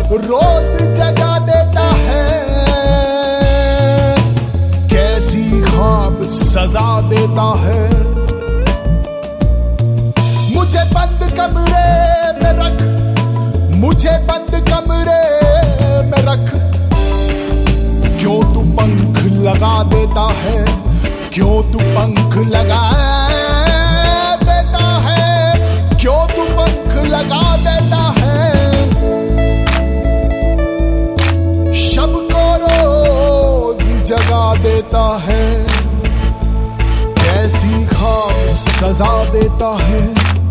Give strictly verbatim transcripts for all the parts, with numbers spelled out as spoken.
रोज जगा देता है, कैसी ख्वाब सजा देता है। मुझे बंद कमरे में रख, मुझे बंद कमरे में रख, क्यों तू पंख लगा देता है, क्यों तू पंख लगा देता है, क्यों तू पंख लगा देता है। शब को रोज जगा देता है, कैसी ख्वाब सजा देता है।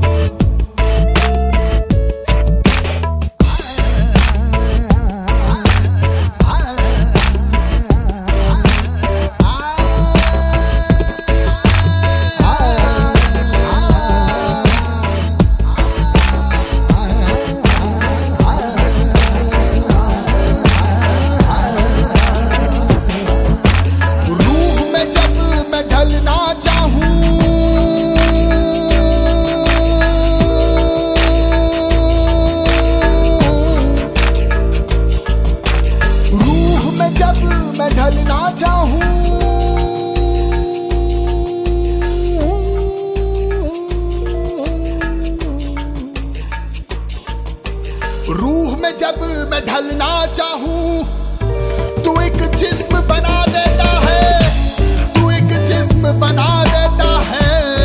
ढलना चाहूं, रूह में जब मैं ढलना चाहूं, तू एक जिस्म बना देता है, तू एक जिस्म बना देता है।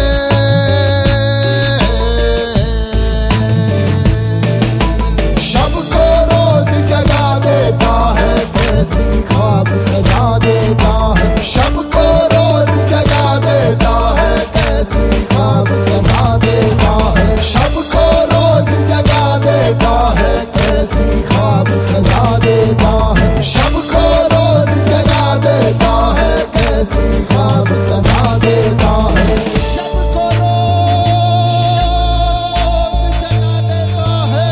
शब को रोज जगा देता है, कैसी ख्वाब सजा देता है। शब को रोज जगा देता है, कैसी ख्वाब सजा देता है। शब को रोज जगा देता है, कैसी ख्वाब सजा देता है। शब को रोज जगा देता है, कैसी ख्वाब सजा देता है। शब को रोज जगा देता है।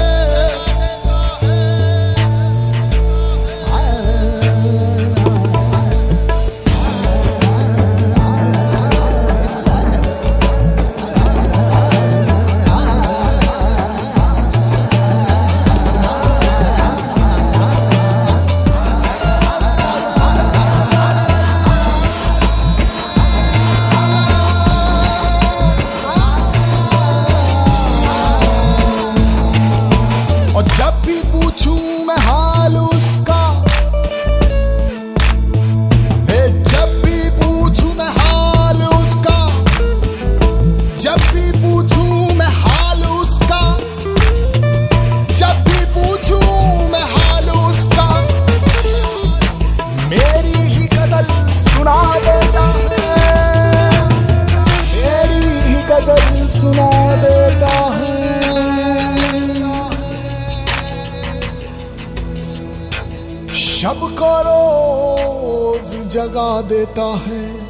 और जब भी पूछूं मैं हाल उसका, जब भी पूछूं मैं हाल उसका, जब भी पूछूं मैं हाल उसका, जब भी पूछूं मैं हाल उसका, मेरी ही गजल सुना देता है, मेरी ही गजल सुना देता है। शब को रोज जगा देता है,